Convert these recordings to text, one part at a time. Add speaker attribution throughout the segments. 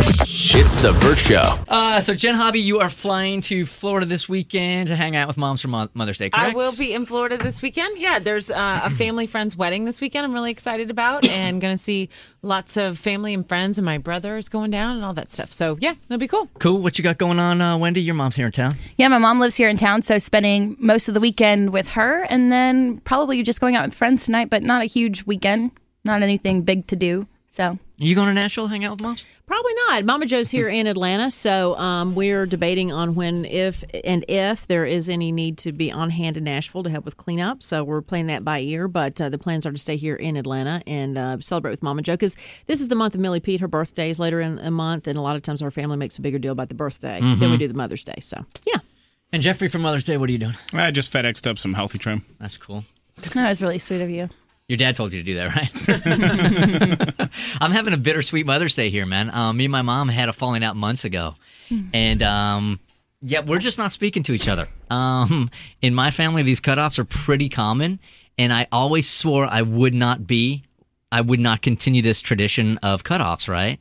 Speaker 1: It's the Burt Show.
Speaker 2: So Jen Hobby, you are flying to Florida this weekend to hang out with moms for Mother's Day, correct?
Speaker 3: I will be in Florida this weekend. Yeah, there's a family friend's wedding this weekend. I'm really excited about, and going to see lots of family and friends, and my brother is going down and all that stuff. So yeah, it'll be cool.
Speaker 2: Cool. What you got going on, Wendy? Your mom's here in town.
Speaker 4: Yeah, my mom lives here in town, so spending most of the weekend with her, and then probably just going out with friends tonight, but not a huge weekend, not anything big to do. So.
Speaker 2: You going to Nashville to hang out with mom?
Speaker 5: Probably not. Mama Joe's here in Atlanta, so we're debating on when, if there is any need to be on hand in Nashville to help with cleanup. So we're playing that by ear, but the plans are to stay here in Atlanta and celebrate with Mama Joe, because this is the month of Millie Pete. Her birthday is later in the month, and a lot of times our family makes a bigger deal about the birthday than we do the Mother's Day. So, yeah.
Speaker 2: And Jeffrey, for Mother's Day, what are you doing?
Speaker 6: I just FedExed up some healthy trim.
Speaker 2: That's cool.
Speaker 4: That was really sweet of you.
Speaker 2: Your dad told you to do that, right? I'm having a bittersweet Mother's Day here, man. Me and my mom had a falling out months ago. And, yeah, we're just not speaking to each other. In my family, these cutoffs are pretty common. And I always swore I would not continue this tradition of cutoffs, right?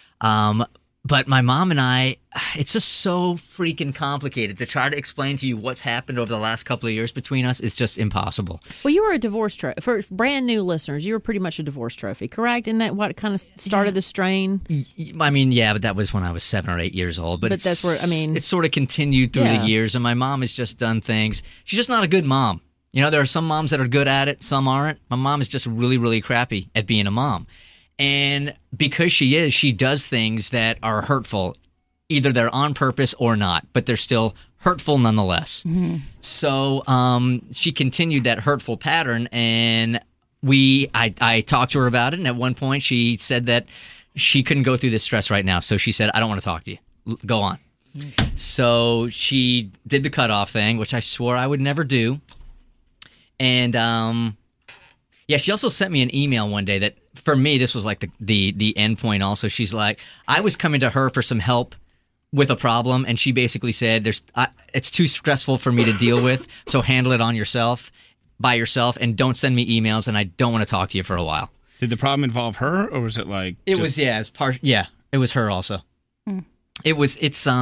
Speaker 2: But my mom and I, it's just so freaking complicated. To try to explain to you what's happened over the last couple of years between us is just impossible.
Speaker 5: Well, you were a divorce trophy. For brand new listeners, you were pretty much a divorce trophy, correct? Isn't that what kind of started the strain?
Speaker 2: I mean, yeah, but that was when I was 7 or 8 years old. But
Speaker 5: that's where, I mean...
Speaker 2: It's sort of continued through the years, and my mom has just done things. She's just not a good mom. You know, there are some moms that are good at it, some aren't. My mom is just really, really crappy at being a mom. And because she does things that are hurtful. Either they're on purpose or not, but they're still hurtful nonetheless. Mm-hmm. So she continued that hurtful pattern, and I talked to her about it, and at one point she said that she couldn't go through this stress right now. So she said, I don't want to talk to you. Go on. Mm-hmm. So she did the cutoff thing, which I swore I would never do. And yeah, she also sent me an email one day that, for me, this was like the end point also. She's like, I was coming to her for some help with a problem, and she basically said, it's too stressful for me to deal with, so handle it by yourself, and don't send me emails, and I don't want to talk to you for a while.
Speaker 6: Did the problem involve her, or was it like...
Speaker 2: It was her also. Mm. It was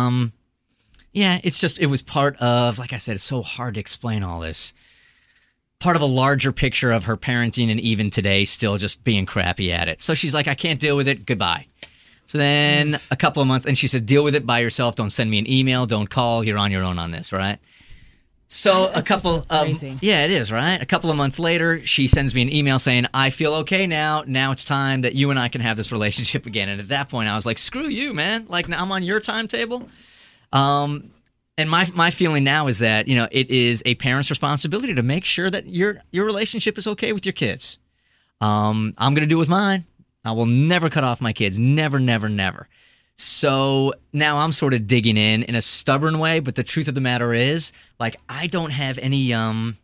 Speaker 2: part of, like I said, it's so hard to explain all this. Part of a larger picture of her parenting, and even today still just being crappy at it. So she's like, I can't deal with it. Goodbye. So then a couple of months, and she said, deal with it by yourself. Don't send me an email. Don't call. You're on your own on this, right? So
Speaker 5: it
Speaker 2: is, right? A couple of months later, she sends me an email saying, I feel okay now. Now it's time that you and I can have this relationship again. And at that point, I was like, screw you, man. Like, now I'm on your timetable. And my feeling now is that, you know, it is a parent's responsibility to make sure that your relationship is okay with your kids. I'm going to do it with mine. I will never cut off my kids. Never, never, never. So now I'm sort of digging in a stubborn way, but the truth of the matter is, like, I don't have any, I'm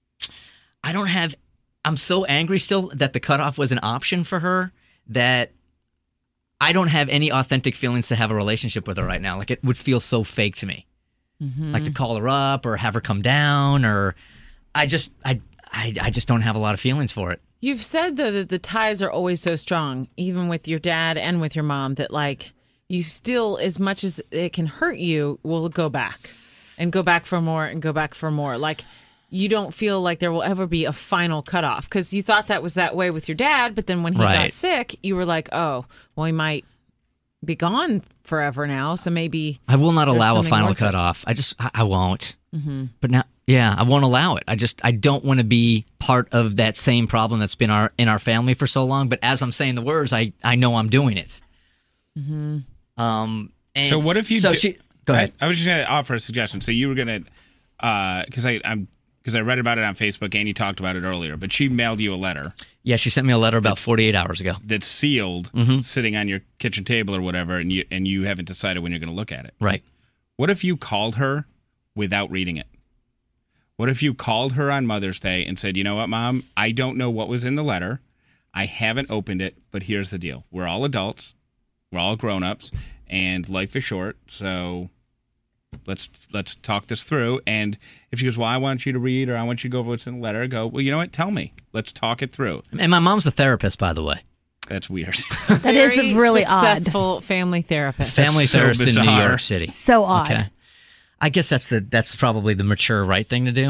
Speaker 2: so angry still that the cutoff was an option for her that I don't have any authentic feelings to have a relationship with her right now. Like, it would feel so fake to me. Mm-hmm. Like to call her up or have her come down, or I just don't have a lot of feelings for it.
Speaker 3: You've said that the ties are always so strong, even with your dad and with your mom, that like you still, as much as it can hurt you, will go back and go back for more and go back for more. Like, you don't feel like there will ever be a final cutoff, because you thought that was that way with your dad, but then when he got sick, you were like, oh, well, he might be gone forever now, so maybe
Speaker 2: I will not allow a final cutoff. I won't. Mm-hmm. But now, yeah, I won't allow it. I don't want to be part of that same problem that's been in our family for so long. But as I'm saying the words, I know I'm doing it. Mm-hmm. And
Speaker 6: so what if you?
Speaker 2: Go ahead.
Speaker 6: I was just going to offer a suggestion. So you were going to, because I read about it on Facebook and you talked about it earlier. But she mailed you a letter.
Speaker 2: Yeah, she sent me a letter about 48 hours ago.
Speaker 6: That's sealed, sitting on your kitchen table or whatever, and you haven't decided when you're going to look at it.
Speaker 2: Right.
Speaker 6: What if you called her without reading it? What if you called her on Mother's Day and said, you know what, Mom, I don't know what was in the letter. I haven't opened it, but here's the deal. We're all adults. We're all grown-ups, and life is short, so let's talk this through. And if she goes, well, I want you to read, or I want you to go over what's in the letter, go, well, you know what? Tell me. Let's talk it through.
Speaker 2: And my mom's a therapist, by the way.
Speaker 6: That's weird.
Speaker 4: That is
Speaker 3: Very
Speaker 4: really
Speaker 3: successful family therapist.
Speaker 2: Family
Speaker 6: so
Speaker 2: therapist in New
Speaker 6: bizarre.
Speaker 2: York City.
Speaker 4: So odd.
Speaker 2: Okay. I guess that's probably the mature, right thing to do.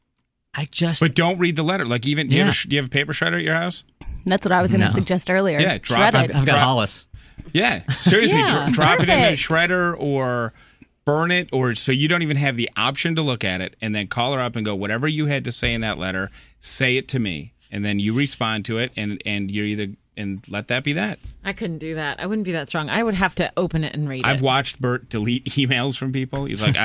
Speaker 6: But don't read the letter. Like, even, do you have a paper shredder at your house?
Speaker 4: That's what I was going to
Speaker 2: No.
Speaker 4: suggest earlier.
Speaker 6: Yeah, drop
Speaker 4: Shred
Speaker 6: it.
Speaker 4: it.
Speaker 2: I've got Hollis.
Speaker 6: Yeah, seriously,
Speaker 3: Yeah,
Speaker 6: drop it in the
Speaker 4: perfect.
Speaker 6: shredder or burn it, or so you don't even have the option to look at it, and then call her up and go, whatever you had to say in that letter, say it to me, and then you respond to it, and you're either, and let that be that.
Speaker 3: I couldn't do that. I wouldn't be that strong. I would have to open it and read
Speaker 6: I've
Speaker 3: it.
Speaker 6: watched Bert delete emails from people. He's like,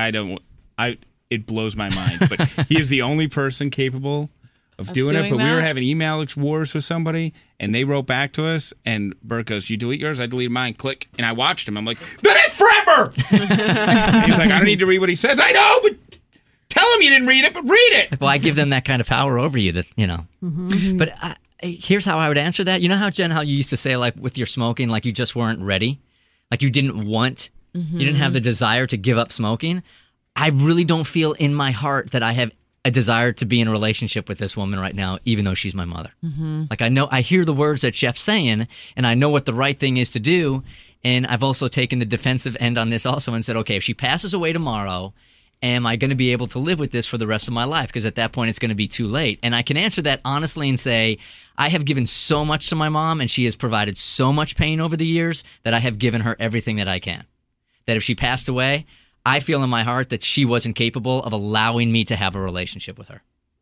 Speaker 6: it blows my mind, but he is the only person capable of doing it.
Speaker 3: doing
Speaker 6: But we were
Speaker 3: that?
Speaker 6: having email wars with somebody, and they wrote back to us, and Bert goes, "You delete yours? I deleted mine." Click, and I watched him. I'm like, "Then it's forever." He's like, "I don't need to read what he says." I know, but tell him you didn't read it, but read it.
Speaker 2: Well, I give them that kind of power over you that,
Speaker 3: Mm-hmm.
Speaker 2: But here's how I would answer that. You know how, Jen, how you used to say, like, with your smoking, like you just weren't ready? Like you didn't want, you didn't have the desire to give up smoking? I really don't feel in my heart that I have a desire to be in a relationship with this woman right now, even though she's my mother. Like, I hear the words that Jeff's saying, and I know what the right thing is to do. And I've also taken the defensive end on this also and said, okay, if she passes away tomorrow, am I going to be able to live with this for the rest of my life? Because at that point, it's going to be too late. And I can answer that honestly and say, I have given so much to my mom, and she has provided so much pain over the years that I have given her everything that I can. That if she passed away, I feel in my heart that she wasn't capable of allowing me to have a relationship with her.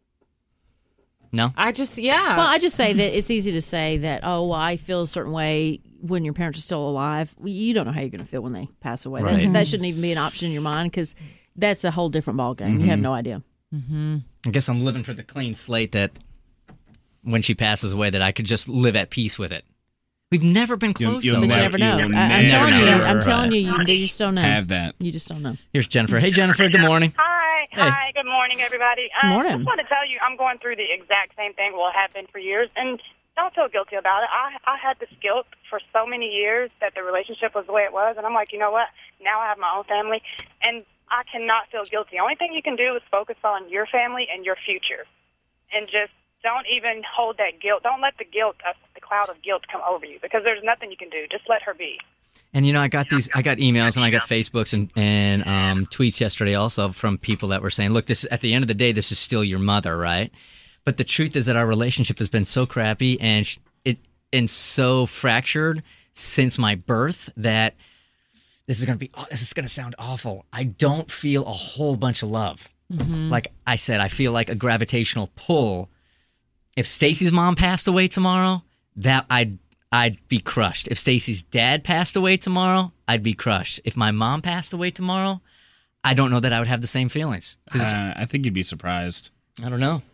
Speaker 2: No?
Speaker 3: I just, yeah.
Speaker 5: Well, I just say that it's easy to say that, oh, well, I feel a certain way when your parents are still alive. Well, you don't know how you're going to feel when they pass away.
Speaker 2: Right.
Speaker 5: That shouldn't even be an option in your mind because that's a whole different ballgame. You have no idea.
Speaker 2: I guess I'm living for the clean slate that when she passes away, that I could just live at peace with it. We've never been close.
Speaker 6: you'll
Speaker 5: But
Speaker 2: though.
Speaker 5: you never know.
Speaker 6: you'll
Speaker 5: I'm telling you.
Speaker 2: never
Speaker 5: I'm telling you.
Speaker 2: Right.
Speaker 5: You just don't know.
Speaker 6: Have that.
Speaker 5: You just don't know.
Speaker 2: Here's Jennifer. Hey, Jennifer. Good morning.
Speaker 7: Hi.
Speaker 2: Hey.
Speaker 7: Hi. Good morning, everybody.
Speaker 5: Good morning.
Speaker 7: I just want to tell you, I'm going through the exact same thing. Well, have been for years, and don't feel guilty about it. I had this guilt for so many years that the relationship was the way it was, and I'm like, you know what? Now I have my own family, and I cannot feel guilty. The only thing you can do is focus on your family and your future, and just don't even hold that guilt. Don't let the cloud of guilt come over you, because there's nothing you can do. Just let her be.
Speaker 2: And I got emails and I got Facebooks and tweets yesterday also from people that were saying, look, this at the end of the day, this is still your mother, right? But the truth is that our relationship has been so crappy and so fractured since my birth that this is gonna sound awful. I don't feel a whole bunch of love. Like I said, I feel like a gravitational pull. If Stacy's mom passed away tomorrow, that I'd be crushed. If Stacy's dad passed away tomorrow, I'd be crushed. If my mom passed away tomorrow, I don't know that I would have the same feelings. 'Cause
Speaker 6: I think you'd be surprised.
Speaker 2: I don't know.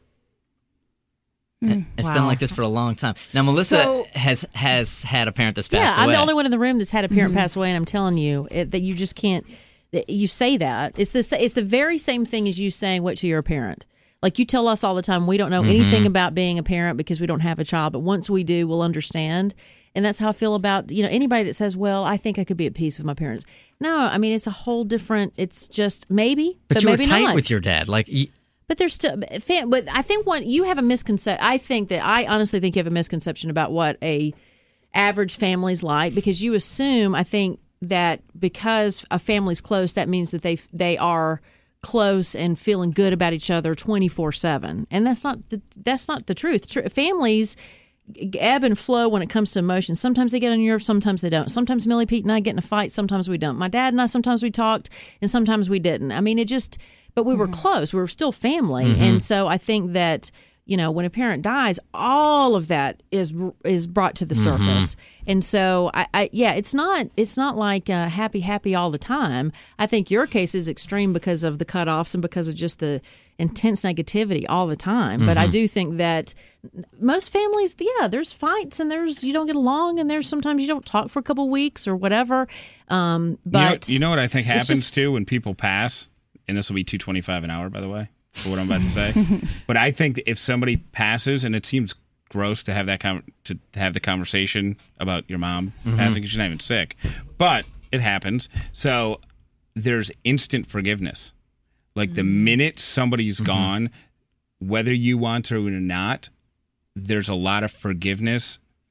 Speaker 2: It's
Speaker 3: Wow.
Speaker 2: been like this for a long time. Now, Melissa
Speaker 3: So-
Speaker 2: has had a parent that's
Speaker 5: Yeah,
Speaker 2: passed away.
Speaker 5: I'm the only one in the room that's had a parent pass away, and I'm telling you that you just can't. That you say that it's the very same thing as you saying what to your parent. Like you tell us all the time, we don't know anything about being a parent because we don't have a child, but once we do, we'll understand. And that's how I feel about anybody that says, "Well, I think I could be at peace with my parents." No, I mean it's a whole different. It's just maybe,
Speaker 2: but you were
Speaker 5: maybe
Speaker 2: tight
Speaker 5: not.
Speaker 2: with your dad. Like,
Speaker 5: But there's still, but I think you have a misconception. I honestly think you have a misconception about what a average family's like because you assume, I think, that because a family's close, that means that they are close and feeling good about each other 24/7, and that's not the truth. Families ebb and flow when it comes to emotions. Sometimes they get on your nerves, sometimes they don't. Sometimes Millie Pete and I get in a fight, sometimes we don't. My dad and I, sometimes we talked, and sometimes we didn't. I mean, but we were close. We were still family, and so I think that when a parent dies, all of that is brought to the surface. And so, it's not like happy all the time. I think your case is extreme because of the cutoffs and because of just the intense negativity all the time. But I do think that most families, there's fights and you don't get along and there's sometimes you don't talk for a couple of weeks or whatever. But
Speaker 6: you know what I think happens
Speaker 5: just-
Speaker 6: too when people pass, and this will be $2.25 an hour, by the way, for what I'm about to say. But I think that if somebody passes, and it seems gross to have that to have the conversation about your mom passing because she's not even sick, but it happens. So there's instant forgiveness. Like the minute somebody's gone, whether you want to or not, there's a lot of forgiveness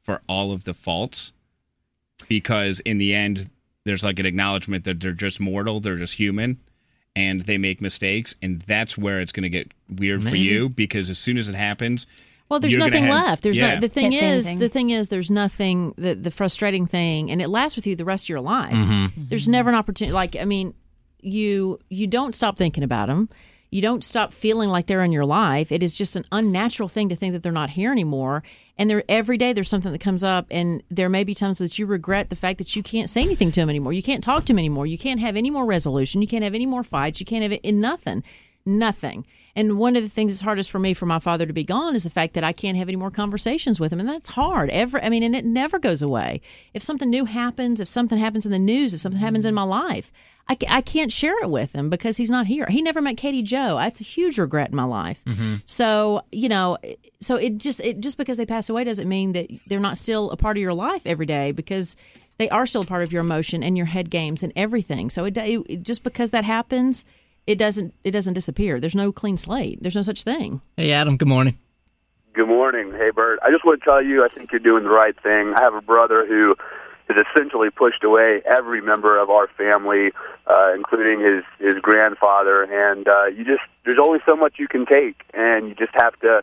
Speaker 6: for all of the faults, because in the end, there's like an acknowledgement that they're just mortal, they're just human, and they make mistakes, and that's where it's going to get weird for you, because as soon as it happens,
Speaker 5: well, there's
Speaker 6: you're
Speaker 5: nothing
Speaker 6: gonna
Speaker 5: left. There's
Speaker 6: yeah.
Speaker 5: the thing
Speaker 4: Can't say
Speaker 5: is,
Speaker 4: anything.
Speaker 5: the thing is, there's nothing. The frustrating thing, and it lasts with you the rest of your life.
Speaker 2: Mm-hmm.
Speaker 5: There's never an opportunity. Like, I mean, you don't stop thinking about them. You don't stop feeling like they're in your life. It is just an unnatural thing to think that they're not here anymore. And every day there's something that comes up, and there may be times that you regret the fact that you can't say anything to them anymore. You can't talk to them anymore. You can't have any more resolution. You can't have any more fights. You can't have nothing. And one of the things that's hardest for me for my father to be gone is the fact that I can't have any more conversations with him, and that's hard. And it never goes away. If something new happens, if something happens in the news, if something happens in my life, I can't share it with him because he's not here. He never met Katie Jo. That's a huge regret in my life. So, it just because they pass away doesn't mean that they're not still a part of your life every day, because they are still a part of your emotion and your head games and everything. So it just because that happens, it doesn't disappear. There's no clean slate. There's no such thing.
Speaker 2: Hey, Adam, good morning.
Speaker 8: Good morning. Hey, Bert. I just want to tell you, I think you're doing the right thing. I have a brother who has essentially pushed away every member of our family, including his grandfather. And there's only so much you can take, and you just have to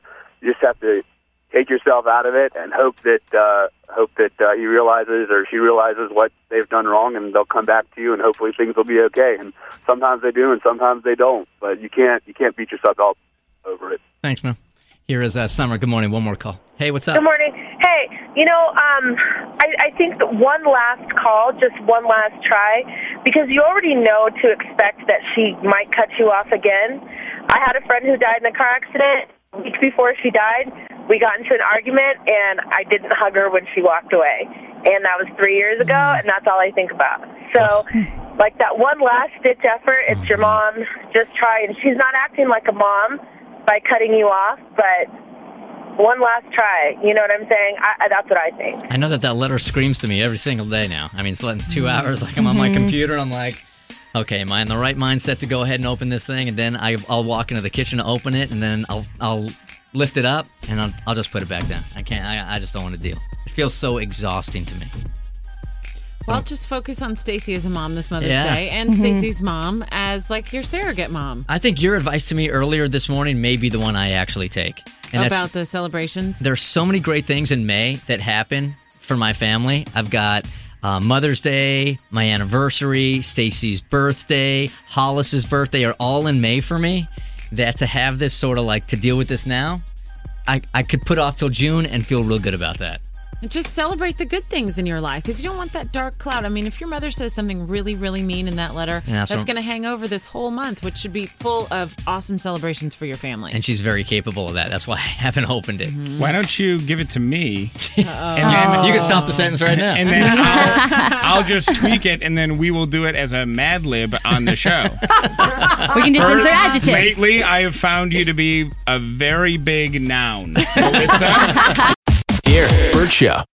Speaker 8: take yourself out of it and hope that he realizes or she realizes what they've done wrong, and they'll come back to you, and hopefully things will be okay. And sometimes they do, and sometimes they don't. But you can't beat yourself up over it.
Speaker 2: Thanks, man. Here is Summer. Good morning. One more call. Hey, what's up?
Speaker 9: Good morning. Hey, I think that one last call, just one last try, because you already know to expect that she might cut you off again. I had a friend who died in a car accident. A week before she died, we got into an argument, and I didn't hug her when she walked away. And that was 3 years ago, and that's all I think about. So, like that one last-ditch effort, it's your mom. Just try. And she's not acting like a mom by cutting you off, but one last try. You know what I'm saying? That's what I think.
Speaker 2: I know that letter screams to me every single day now. I mean, it's like 2 hours, like I'm on my computer, and I'm like, okay, am I in the right mindset to go ahead and open this thing? And then I'll walk into the kitchen to open it, and then I'll lift it up, and I'll just put it back down. I can't. I just don't want to deal. It feels so exhausting to me.
Speaker 3: Well, just focus on Stacy as a mom this Mother's Day, and Stacy's mom as like your surrogate mom.
Speaker 2: I think your advice to me earlier this morning may be the one I actually take. And
Speaker 3: about the celebrations?
Speaker 2: There's so many great things in May that happen for my family. I've got Mother's Day, my anniversary, Stacy's birthday, Hollis's birthday are all in May for me. That to have this sort of like to deal with this now, I could put off till June and feel real good about that.
Speaker 3: And just celebrate the good things in your life, because you don't want that dark cloud. I mean, if your mother says something really, really mean in that letter, that's going to hang over this whole month, which should be full of awesome celebrations for your family.
Speaker 2: And she's very capable of that. That's why I haven't opened it.
Speaker 6: Why don't you give it to me?
Speaker 2: And then you can stop the sentence right now.
Speaker 6: And then I'll just tweak it, and then we will do it as a Mad Lib on the show.
Speaker 4: We can just insert adjectives.
Speaker 6: Lately, I have found you to be a very big noun. Melissa?
Speaker 1: Here, Bert Show.